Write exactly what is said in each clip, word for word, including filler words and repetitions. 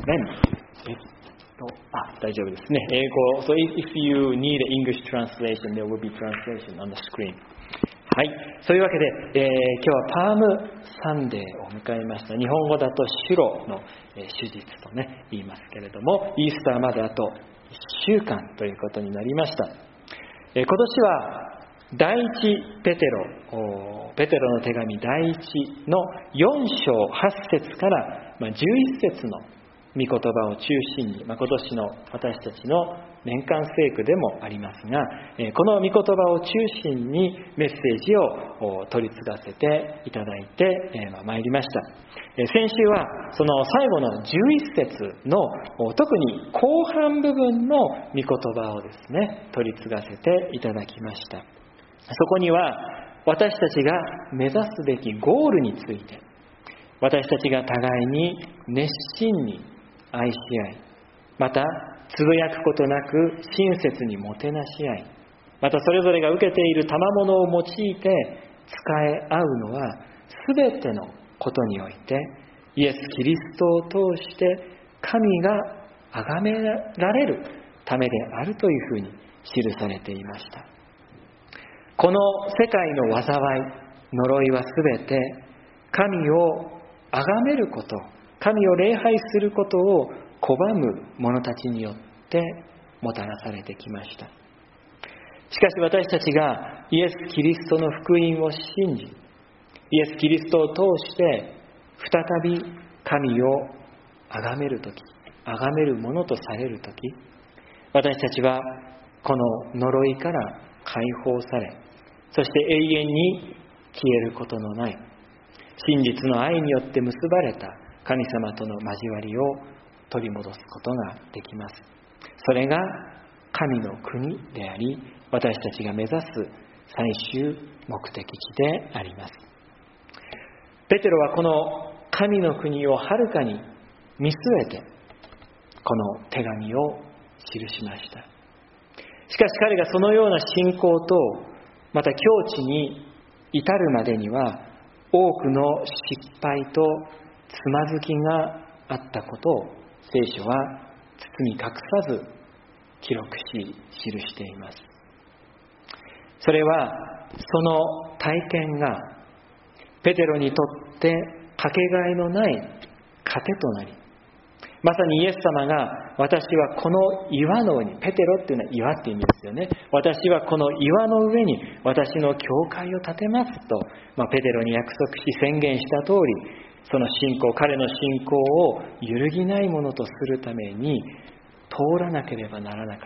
えっと、あ、大丈夫ですね。英語。So if you need English translation, there will be translation on the screen. はい。そういうわけで、えー、今日はパームサンデーを迎えました。日本語だとシュロの、えー、手術とね、言いますけれども、イースターまであといっしゅうかんということになりました。えー、今年は第一ペテロ、ペテロの手紙第一のよん章はち節からじゅういち節の御言葉を中心に、まあ、今年の私たちの年間聖句でもありますが、この御言葉を中心にメッセージを取り継がせていただいてまいりました。先週はその最後のじゅういち節の特に後半部分の御言葉をですね、取り継がせていただきました。そこには私たちが目指すべきゴールについて、私たちが互いに熱心に愛し合い、またつぶやくことなく親切にもてなし合い、またそれぞれが受けている賜物を用いて使え合うのは全てのことにおいてイエス・キリストを通して神が崇められるためであるというふうに記されていました。この世界の災い、呪いはすべて神を崇めること、神を礼拝することを拒む者たちによってもたらされてきました。しかし私たちがイエス・キリストの福音を信じ、イエス・キリストを通して再び神を崇めるとき、崇めるものとされるとき、私たちはこの呪いから解放され、そして永遠に消えることのない真実の愛によって結ばれた神様との交わりを取り戻すことができます。それが神の国であり、私たちが目指す最終目的地であります。ペテロはこの神の国をはるかに見据えてこの手紙を記しました。しかし彼がそのような信仰とまた境地に至るまでには多くの失敗とつまずきがあったことを聖書は包み隠さず記録し記しています。それはその体験がペテロにとってかけがえのない糧となり、まさにイエス様が私はこの岩の上に、ペテロっていうのは岩って意味ですよね。私はこの岩の上に私の教会を建てますと、まあ、ペテロに約束し宣言した通り、その信仰、彼の信仰を揺るぎないものとするために通らなければならなかった。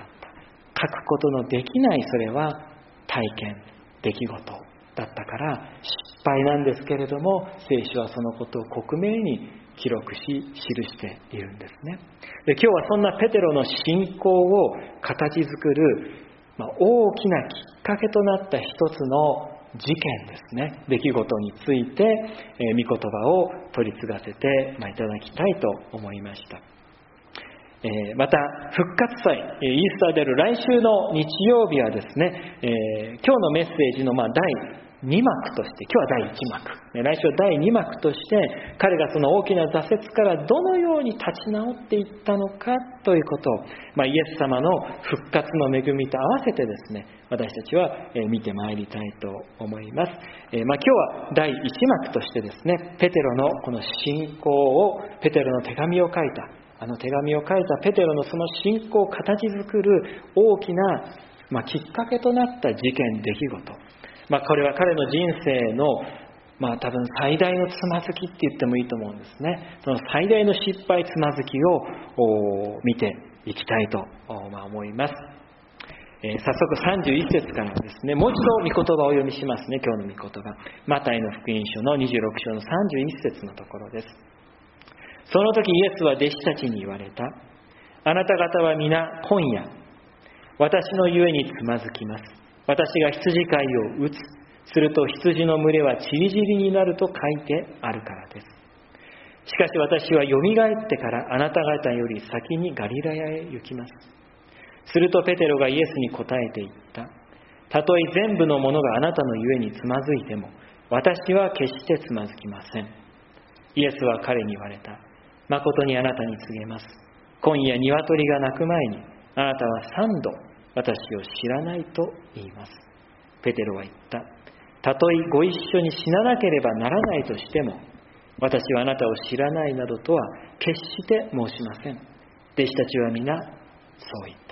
書くことのできないそれは体験、出来事だったから失敗なんですけれども、聖書はそのことを克明に記録し記しているんですね。で、今日はそんなペテロの信仰を形作る、まあ、大きなきっかけとなった一つの事件ですね、出来事について、えー、御言葉を取り継がせて、まあ、いただきたいと思いました。えー、また復活祭、イースターである来週の日曜日はですね、えー、今日のメッセージのまあだいに幕として、今日はだいいち幕、来週はだいに幕として彼がその大きな挫折からどのように立ち直っていったのかということを、まあ、イエス様の復活の恵みと合わせてですね、私たちは見てまいりたいと思います。えー、まあ今日はだいいち幕としてですね、ペテロのこの信仰を、ペテロの手紙を書いたあの手紙を書いたペテロのその信仰を形作る大きな、まあ、きっかけとなった事件、出来事、まあ、これは彼の人生の、まあ、多分最大のつまずきって言ってもいいと思うんですね。その最大の失敗、つまずきを見ていきたいと、まあ、思います。えー、早速さんじゅういち節からですね、もう一度御言葉をお読みしますね。今日の御言葉、マタイの福音書のにじゅうろく章のさんじゅういち節のところです。その時イエスは弟子たちに言われた。あなた方は皆今夜私のゆえにつまずきます。私が羊飼いを打つ。すると羊の群れはちりぢりになると書いてあるからです。しかし私はよみがえってからあなた方より先にガリラヤへ行きます。するとペテロがイエスに答えて言った。たとえ全部のものがあなたのゆえにつまずいても私は決してつまずきません。イエスは彼に言われた。 誠にあなたに告げます。今夜鶏が鳴く前に、あなたは三度私を知らないと言います。ペテロは言った。たとえご一緒に死ななければならないとしても、私はあなたを知らないなどとは決して申しません。弟子たちは皆そう言った。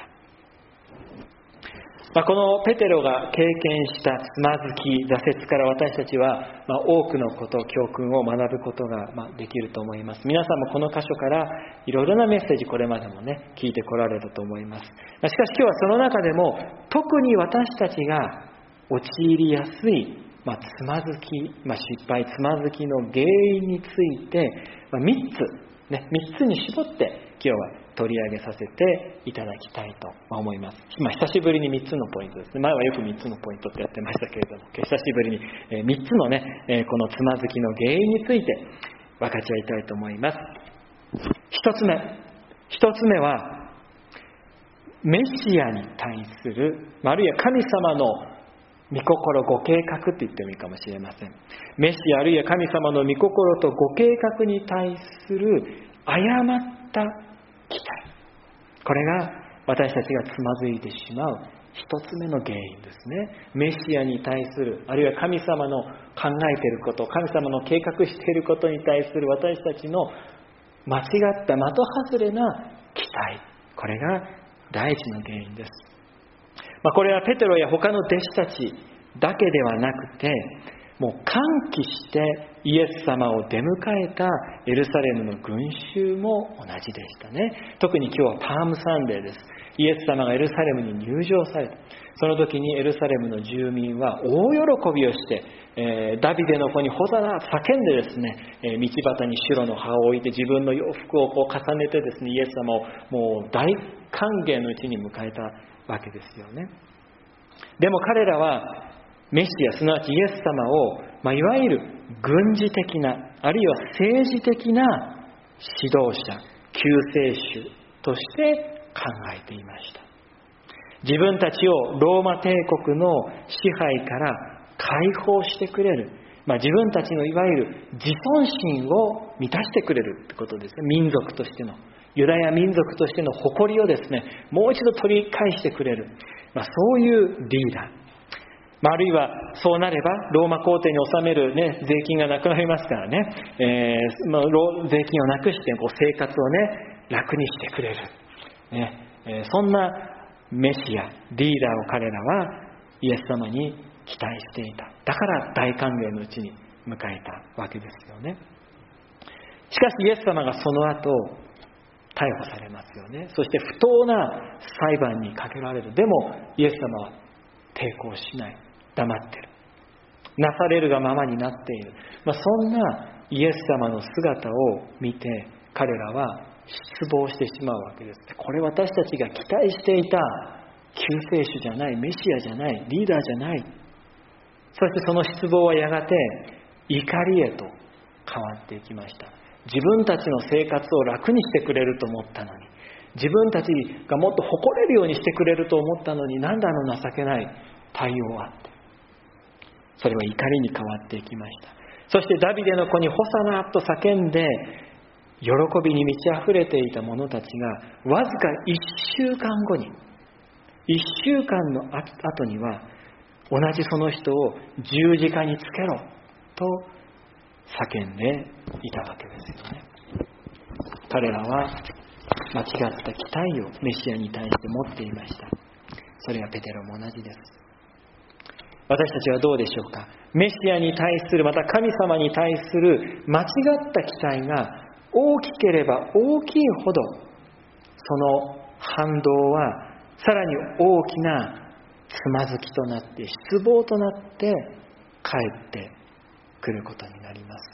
まあ、このペテロが経験したつまずき、挫折から私たちは、まあ、多くのこと、教訓を学ぶことが、まあ、できると思います。皆さんもこの箇所からいろいろなメッセージ、これまでもね、聞いてこられたと思います。まあ、しかし今日はその中でも、特に私たちが陥りやすい、まあ、つまずき、まあ、失敗、つまずきの原因について、まあ、みっつ、ね、みっつに絞って今日は取り上げさせていただきたいと思います。まあ、久しぶりにみっつのポイントですね。前はよくみっつのポイントってやってましたけれども、久しぶりにみっつのね、このつまずきの原因について分かち合いたいと思います。一つ目。一つ目は、メシアに対する、あるいは神様の御心、ご計画って言ってもいいかもしれません。メシアあるいは神様の御心とご計画に対する誤った期待。これが私たちがつまずいてしまう一つ目の原因ですね。メシアに対する、あるいは神様の考えていること、神様の計画していることに対する私たちの間違った的外れな期待。これが第一の原因です。まあ、これはペテロや他の弟子たちだけではなくて、もう歓喜してイエス様を出迎えたエルサレムの群衆も同じでしたね。特に今日はパームサンデーです。イエス様がエルサレムに入場された。その時にエルサレムの住民は大喜びをして、えー、ダビデの子にホザナ叫んでですね、えー、道端にシュロの葉を置いて自分の洋服をこう重ねてですね、イエス様をもう大歓迎のうちに迎えたわけですよね。でも彼らはメシア、すなわちイエス様を、まあ、いわゆる軍事的な、あるいは政治的な指導者、救世主として考えていました。自分たちをローマ帝国の支配から解放してくれる、まあ、自分たちのいわゆる自尊心を満たしてくれるってことですね。民族としての、ユダヤ民族としての誇りをですね、もう一度取り返してくれる、まあ、そういうリーダー。まあ、あるいはそうなればローマ皇帝に納める、ね、税金がなくなりますからね、えーまあ、税金をなくしてこう生活をね楽にしてくれる、ねえー、そんなメシア、リーダーを彼らはイエス様に期待していた。だから大歓迎のうちに迎えたわけですよね。しかしイエス様がその後逮捕されますよね。そして不当な裁判にかけられる。でもイエス様は抵抗しない、黙ってる、なされるがままになっている、まあ、そんなイエス様の姿を見て彼らは失望してしまうわけです。これ私たちが期待していた救世主じゃない、メシアじゃない、リーダーじゃない。そしてその失望はやがて怒りへと変わっていきました。自分たちの生活を楽にしてくれると思ったのに、自分たちがもっと誇れるようにしてくれると思ったのに、なんであの情けない対応はあって、それは怒りに変わっていきました。そしてダビデの子にホサナと叫んで喜びに満ち溢れていた者たちが、わずか一週間後に、一週間の後には同じその人を十字架につけろと叫んでいたわけですよね。彼らは間違った期待をメシアに対して持っていました。それはペテロも同じです。私たちはどうでしょうか。メシアに対する、また神様に対する間違った期待が大きければ大きいほど、その反動はさらに大きなつまずきとなって失望となって帰ってくることになります。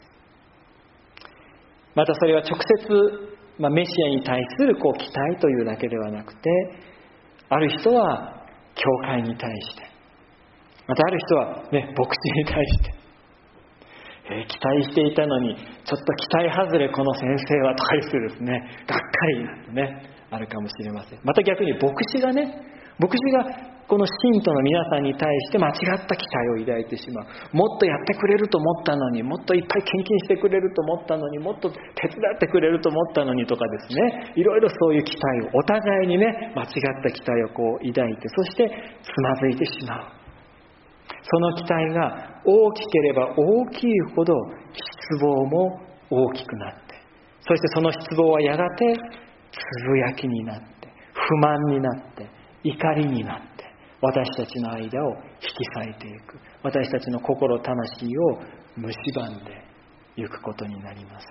またそれは直接、まあ、メシアに対するこう期待というだけではなくて、ある人は教会に対して、またある人は、ね、牧師に対して、えー、期待していたのにちょっと期待外れこの先生はとか言ってですね、がっかりなんてねあるかもしれません。また逆に牧師がね牧師がこの信徒の皆さんに対して間違った期待を抱いてしまう。もっとやってくれると思ったのに、もっといっぱい献金してくれると思ったのに、もっと手伝ってくれると思ったのにとかですね、いろいろそういう期待をお互いにね、間違った期待をこう抱いて、そしてつまずいてしまう。その期待が大きければ大きいほど失望も大きくなって、そしてその失望はやがてつぶやきになって、不満になって、怒りになって、私たちの間を引き裂いていく。私たちの心魂を蝕んでいくことになります。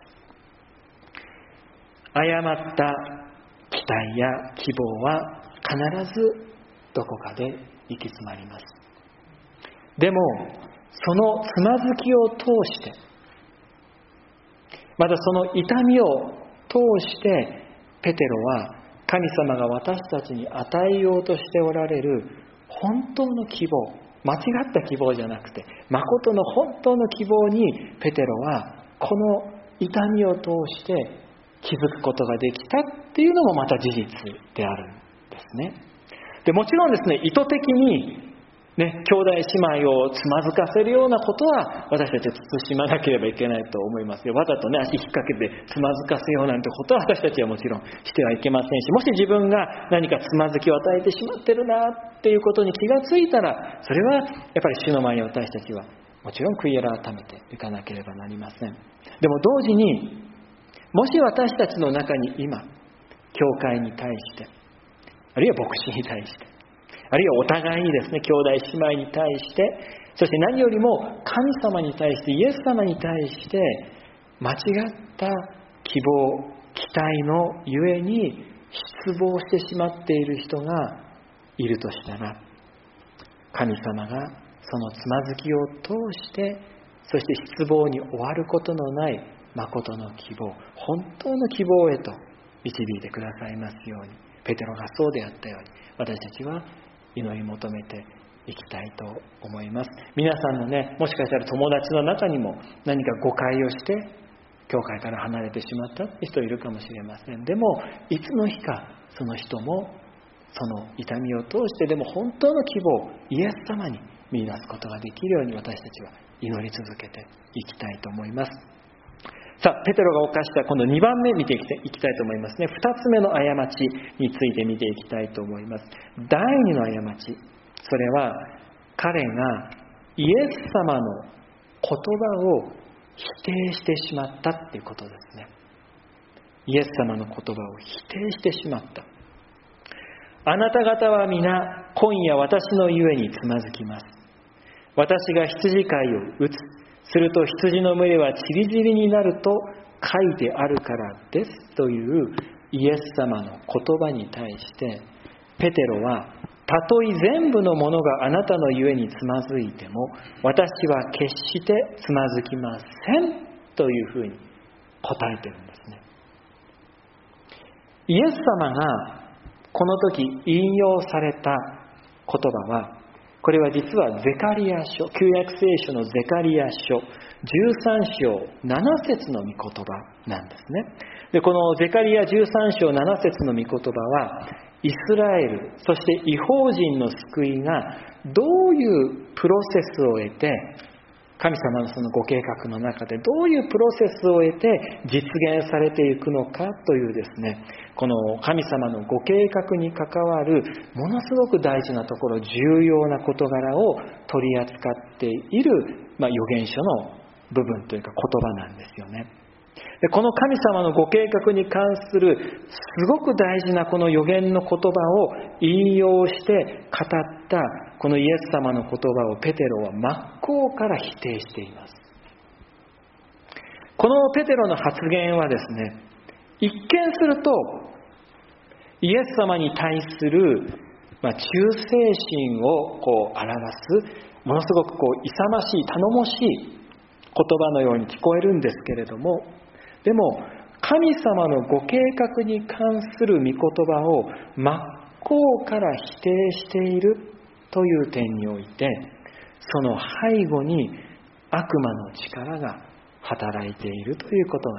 誤った期待や希望は必ずどこかで行き詰まります。でもそのつまずきを通して、またその痛みを通してペテロは神様が私たちに与えようとしておられる本当の希望、間違った希望じゃなくて誠の本当の希望にペテロはこの痛みを通して気づくことができたっていうのもまた事実であるんですね。でもちろんですね、意図的にね、兄弟姉妹をつまずかせるようなことは私たちは慎まなければいけないと思いますよ。わざとね、足引っ掛けてつまずかせようなんてことは私たちはもちろんしてはいけませんし、もし自分が何かつまずきを与えてしまってるなっていうことに気がついたら、それはやっぱり主の前に私たちはもちろん悔い改めていかなければなりません。でも同時に、もし私たちの中に今教会に対して、あるいは牧師に対して、あるいはお互いにですね、兄弟姉妹に対して、そして何よりも神様に対して、イエス様に対して間違った希望、期待のゆえに失望してしまっている人がいるとしたら、神様がそのつまずきを通して、そして失望に終わることのない誠の希望、本当の希望へと導いてくださいますように、ペテロがそうであったように、私たちは祈り求めていきたいと思います。皆さんのね、もしかしたら友達の中にも何か誤解をして教会から離れてしまったって人いるかもしれません。でもいつの日かその人もその痛みを通してでも本当の希望、イエス様に見出すことができるように私たちは祈り続けていきたいと思います。さあ、ペテロが犯したこのにばんめ見ていきたいと思いますね。ふたつめの過ちについて見ていきたいと思います。だいにの過ち、それは彼がイエス様の言葉を否定してしまったっていうことですね。イエス様の言葉を否定してしまった。あなた方は皆今夜私のゆえにつまずきます。私が羊飼いを打つ。すると羊の群れはちりぢりになると書いてあるからですというイエス様の言葉に対してペテロは、たとえ全部のものがあなたのゆえにつまずいても私は決してつまずきませんというふうに答えてるんですね。イエス様がこの時引用された言葉は、これは実はゼカリヤ書、旧約聖書のゼカリヤ書じゅうさんしょうななせつの御言葉なんですね。で、このゼカリヤじゅうさんしょうななせつの御言葉は、イスラエル、そして異邦人の救いがどういうプロセスを得て、神様のそのご計画の中でどういうプロセスを得て実現されていくのかというですね、この神様のご計画に関わるものすごく大事なところ、重要な事柄を取り扱っている、まあ、預言書の部分というか言葉なんですよね。で、この神様のご計画に関するすごく大事なこの預言の言葉を引用して語ったこのイエス様の言葉をペテロは真っ向から否定しています。このペテロの発言はですね、一見するとイエス様に対する、まあ、忠誠心をこう表すものすごくこう勇ましい頼もしい言葉のように聞こえるんですけれども、でも神様のご計画に関する御言葉を真っ向から否定しているという点において、その背後に悪魔の力が働いているということが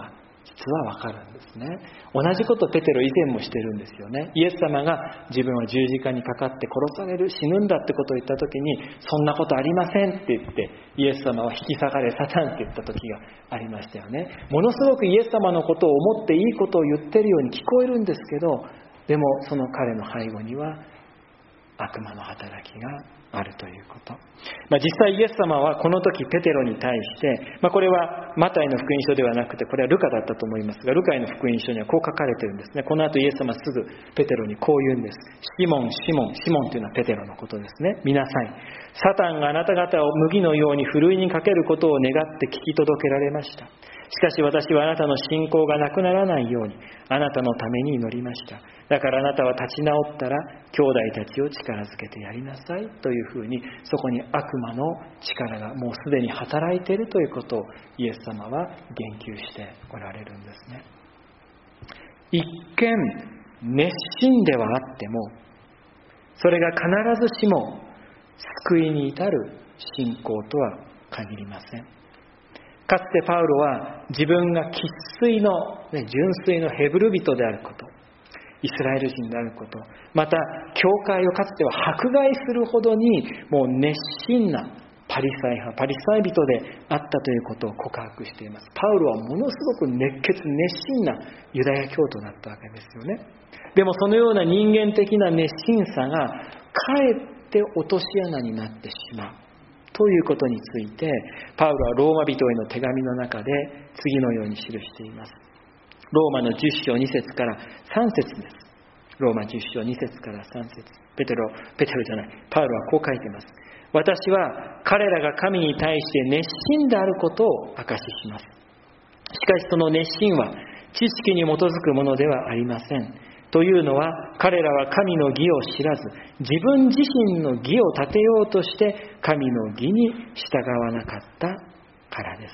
実はわかるんですね。同じことペテロ以前もしてるんですよね。イエス様が自分は十字架にかかって殺される、死ぬんだってことを言った時に、そんなことありませんって言って、イエス様は引き下がれサタンって言った時がありましたよね。ものすごくイエス様のことを思っていいことを言ってるように聞こえるんですけど、でもその彼の背後には悪魔の働きがあるということ。まあ、実際イエス様はこの時ペテロに対して、まあ、これはマタイの福音書ではなくて、これはルカだったと思いますが、ルカイの福音書にはこう書かれてるんですね。この後イエス様はすぐペテロにこう言うんです。シモン、シモン、シモンというのはペテロのことですね。見なさい。サタンがあなた方を麦のようにふるいにかけることを願って聞き届けられました。しかし私はあなたの信仰がなくならないようにあなたのために祈りました。だからあなたは立ち直ったら兄弟たちを力づけてやりなさいというふうに、そこに悪魔の力がもうすでに働いているということをイエス様は言及しておられるんですね。一見熱心ではあっても、それが必ずしも救いに至る信仰とは限りません。かつてパウロは自分が生粋の、ね、純粋のヘブル人であること、イスラエル人であること、また教会をかつては迫害するほどにもう熱心なパリサイ派、パリサイ人であったということを告白しています。パウロはものすごく熱血熱心なユダヤ教徒だったわけですよね。でもそのような人間的な熱心さがかえって落とし穴になってしまうということについて、パウロはローマ人への手紙の中で次のように記しています。ローマのじゅっ章に節からさん節です。ローマじゅっ章に節からさん節。ペテロ、ペテロじゃない、パウロはこう書いています。私は彼らが神に対して熱心であることを証しします。しかしその熱心は知識に基づくものではありません。というのは、彼らは神の義を知らず、自分自身の義を立てようとして神の義に従わなかったからです。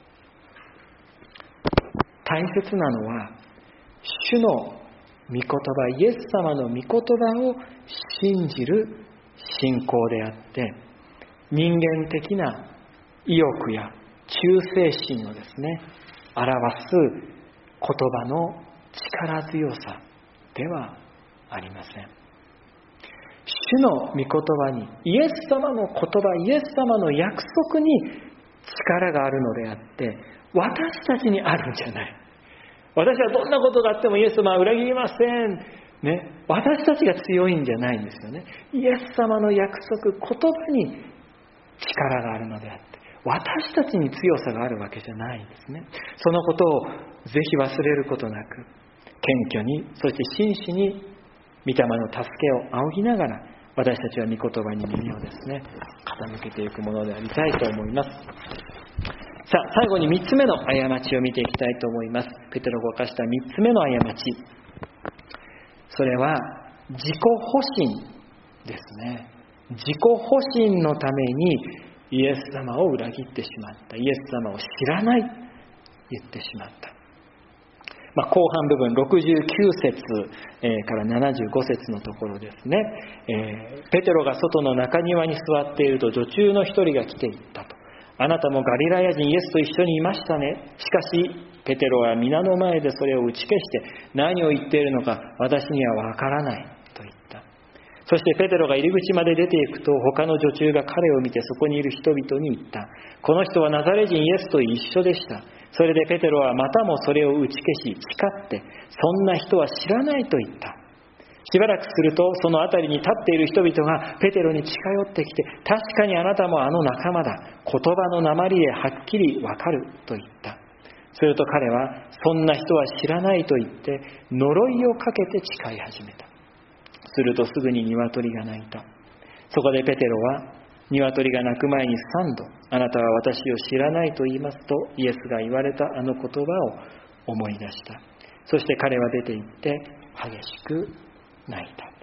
大切なのは、主の御言葉、イエス様の御言葉を信じる信仰であって、人間的な意欲や忠誠心をですね、表す言葉の力強さではありません。主の御言葉に、イエス様の言葉、イエス様の約束に力があるのであって、私たちにあるんじゃない。私はどんなことがあってもイエス様は裏切りません。ね、私たちが強いんじゃないんですよね。イエス様の約束、言葉に力があるのであって、私たちに強さがあるわけじゃないんですね。そのことをぜひ忘れることなく、謙虚に、そして真摯に御霊の助けを仰ぎながら、私たちは御言葉に耳をですね、傾けていくものでありたいと思います。さあ、最後にみっつめの過ちを見ていきたいと思います。ペテロが犯したみっつめの過ち。それは自己保身ですね。自己保身のためにイエス様を裏切ってしまった。イエス様を知らない言ってしまった。まあ、後半部分ろくじゅうきゅう節、えー、からななじゅうご節のところですね、えー、ペテロが外の中庭に座っていると女中の一人が来ていったと。あなたもガリラヤ人イエスと一緒にいましたね。しかしペテロは皆の前でそれを打ち消して、何を言っているのか私にはわからないと言った。そしてペテロが入り口まで出ていくと、他の女中が彼を見てそこにいる人々に言った。この人はナザレ人イエスと一緒でした。それでペテロはまたもそれを打ち消し、誓って、そんな人は知らないと言った。しばらくすると、その辺りに立っている人々がペテロに近寄ってきて、確かにあなたもあの仲間だ。言葉の訛りではっきりわかると言った。すると彼は、そんな人は知らないと言って、呪いをかけて誓い始めた。するとすぐに鶏が鳴いた。そこでペテロは、鶏が鳴く前に三度、あなたは私を知らないと言いますと、イエスが言われたあの言葉を思い出した。そして彼は出て行って激しく泣いた。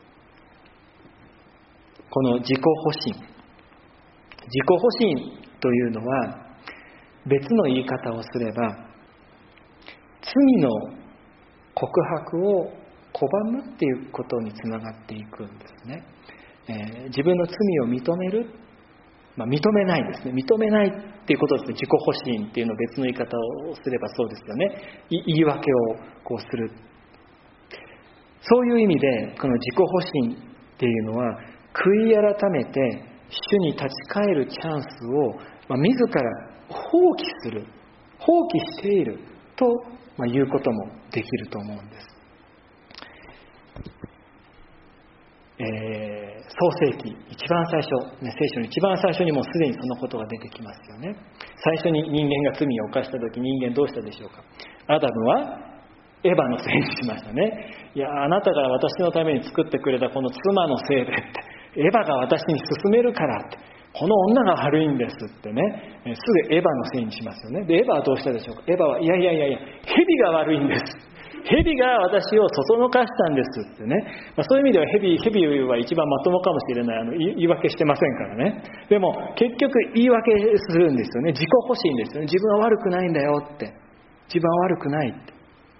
この自己保身、自己保身というのは、別の言い方をすれば、罪の告白を拒むっていうことにつながっていくんですね。えー、自分の罪を認める、 まあ、認めないですね。認めないっていうことですね。自己保身っていうのを別の言い方をすればそうですよね。言い訳をこうする。そういう意味でこの自己保身っていうのは、悔い改めて主に立ち返るチャンスを、まあ、自ら放棄する、放棄していると、まあ、言うこともできると思うんです。えー、創世記一番最初、ね、聖書の一番最初にもうすでにそのことが出てきますよね。最初に人間が罪を犯した時、人間どうしたでしょうか。アダムはエヴァのせいにしましたね。いや、あなたが私のために作ってくれたこの妻のせいでって、エヴァが私に勧めるからって、この女が悪いんですってね、すぐエヴァのせいにしますよね。でエヴァはどうしたでしょうか。エヴァはいやいやいやいや、蛇が悪いんです。蛇が私をそそのかしたんですってね、まあ、そういう意味では蛇、蛇は一番まともかもしれない。あの言い訳してませんからね。でも結局言い訳するんですよね。自己保身ですよね。自分は悪くないんだよって、自分は悪くないって。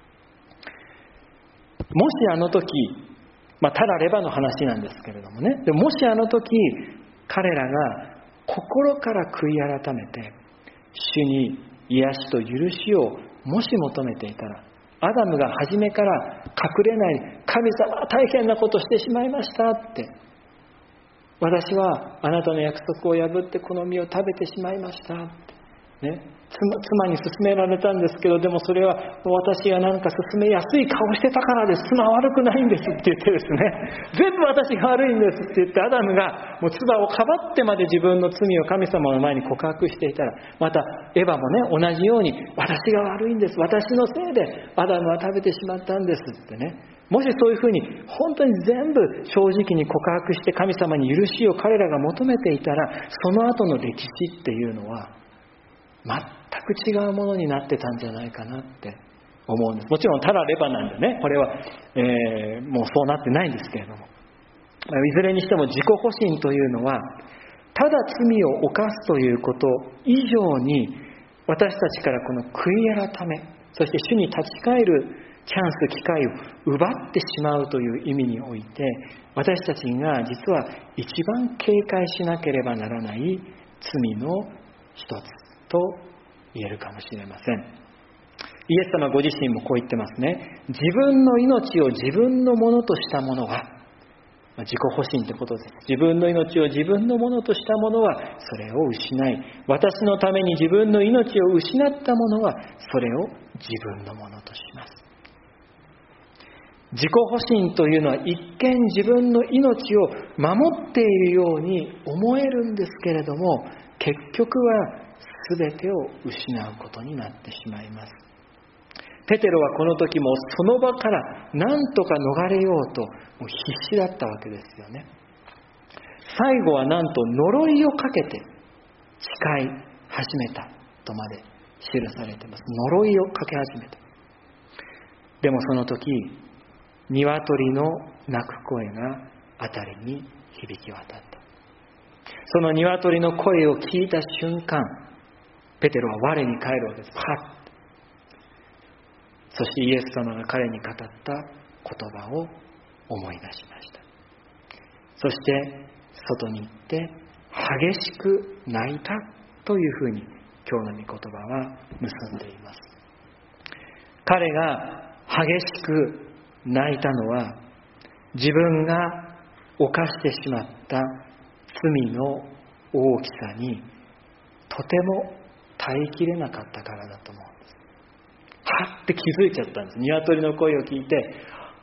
もしあの時、まあ、ただレバの話なんですけれどもね、でももしあの時彼らが心から悔い改めて主に癒しと許しをもし求めていたら、アダムが初めから隠れない、神様は大変なことしてしまいましたって、私はあなたの約束を破ってこの実を食べてしまいましたって、ね、妻に勧められたんですけど、でもそれは私がなんか勧めやすい顔してたからです、妻は悪くないんですって言ってですね、全部私が悪いんですって言って、アダムがもう妻をかばってまで自分の罪を神様の前に告白していたら、またエヴァもね、同じように私が悪いんです、私のせいでアダムは食べてしまったんですってね、もしそういうふうに本当に全部正直に告白して神様に許しを彼らが求めていたら、その後の歴史っていうのは全く違うものになってたんじゃないかなって思うんです。もちろんただレバなんでね、これは、えー、もうそうなってないんですけれども、いずれにしても自己保身というのは、ただ罪を犯すということ以上に、私たちからこの悔い改め、そして主に立ち返るチャンス、機会を奪ってしまうという意味において、私たちが実は一番警戒しなければならない罪の一つと言えるかもしれません。イエス様ご自身もこう言ってますね。自分の命を自分のものとしたものは、自己保身ってことです。自分の命を自分のものとしたものはそれを失い、私のために自分の命を失ったものはそれを自分のものとします。自己保身というのは一見自分の命を守っているように思えるんですけれども、結局は全てを失うことになってしまいます。ペテロはこの時もその場から何とか逃れようともう必死だったわけですよね。最後はなんと呪いをかけて誓い始めたとまで記されています。呪いをかけ始めた。でもその時、鶏の鳴く声が辺りに響き渡った。その鶏の声を聞いた瞬間、ペテロは我に返るわけです。はっ。そしてイエス様が彼に語った言葉を思い出しました。そして外に行って激しく泣いたというふうに今日の御言葉は結んでいます。彼が激しく泣いたのは、自分が犯してしまった罪の大きさにとても耐えきれなかったからだと思うんです。はって気づいちゃったんです。鶏の声を聞いて、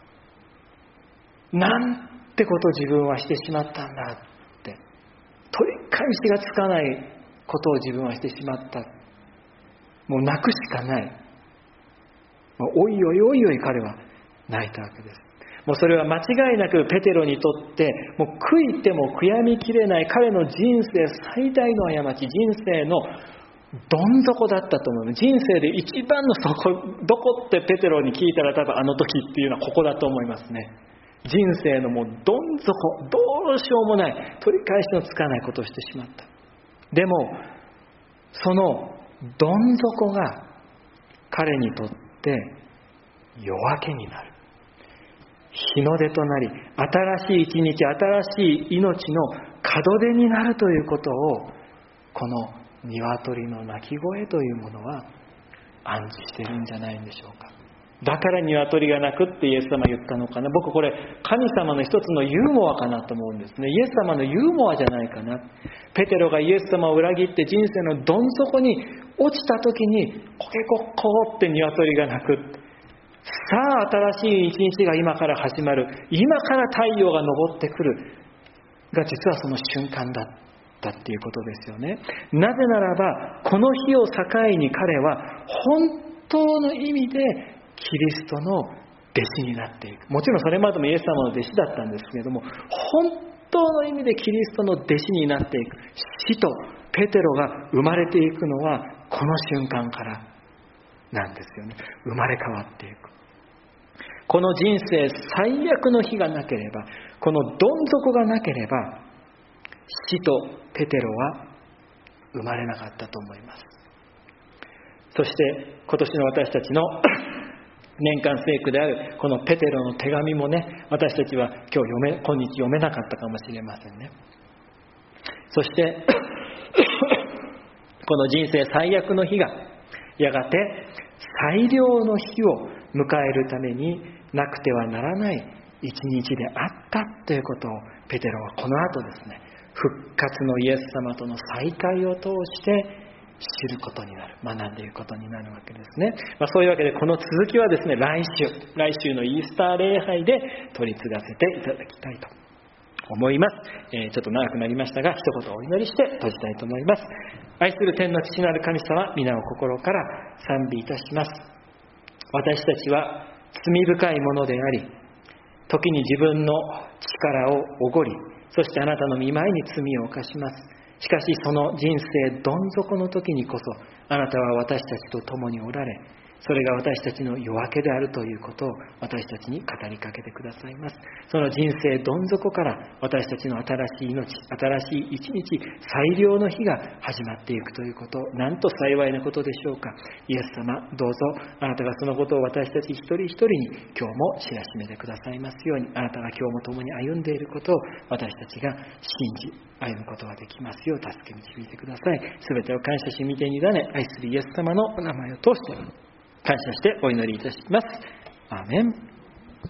なんてことを自分はしてしまったんだって、取り返しがつかないことを自分はしてしまった。もう泣くしかない。もうおいおいおいおい彼は泣いたわけです。もうそれは間違いなくペテロにとってもう悔いても悔やみきれない彼の人生最大の過ち、人生のどん底だったと思う。人生で一番の底、どこってペテロに聞いたら多分あの時っていうのはここだと思いますね。人生のもうどん底、どうしようもない、取り返しのつかないことをしてしまった。でもそのどん底が彼にとって夜明けになる、日の出となり、新しい一日、新しい命の門出になるということをこの鶏の鳴き声というものは暗示してるんじゃないんでしょうか。だから鶏が鳴くってイエス様は言ったのかな。僕これ神様の一つのユーモアかなと思うんですね。イエス様のユーモアじゃないかな。ペテロがイエス様を裏切って人生のどん底に落ちた時にコケコッコーって鶏が鳴く。さあ新しい一日が今から始まる。今から太陽が昇ってくる。が実はその瞬間だったっていうことですよね。なぜならばこの日を境に彼は本当の意味でキリストの弟子になっていく。もちろんそれまでもイエス様の弟子だったんですけれども、本当の意味でキリストの弟子になっていく。使徒ペテロが生まれていくのはこの瞬間からなんですよね。生まれ変わっていく。この人生最悪の日がなければ、このどん底がなければ、使徒ペテロは生まれなかったと思います。そして今年の私たちの年間聖句であるこのペテロの手紙もね、私たちは今日読め今日読めなかったかもしれませんね。そしてこの人生最悪の日がやがて最良の日を迎えるためになくてはならない一日であったということをペテロはこの後ですね、復活のイエス様との再会を通して知ることになる、学んでいくことになるわけですね。まあ、そういうわけでこの続きはですね、来週来週のイースター礼拝で取り継がせていただきたいと思います。えー、ちょっと長くなりましたが、一言お祈りして閉じたいと思います。愛する天の父なる神様、皆を心から賛美いたします。私たちは罪深いものであり、時に自分の力をおごり、そしてあなたの御前に罪を犯します。しかしその人生どん底の時にこそあなたは私たちと共におられ、それが私たちの夜明けであるということを私たちに語りかけてくださいます。その人生どん底から私たちの新しい命、新しい一日、最良の日が始まっていくということ、なんと幸いなことでしょうか。イエス様、どうぞあなたがそのことを私たち一人一人に今日も知らしめてくださいますように、あなたが今日も共に歩んでいることを私たちが信じ歩むことができますよう助け導いてください。すべてを感謝し、御手に委ね、愛するイエス様のお名前を通して感謝してお祈りいたします。アーメン。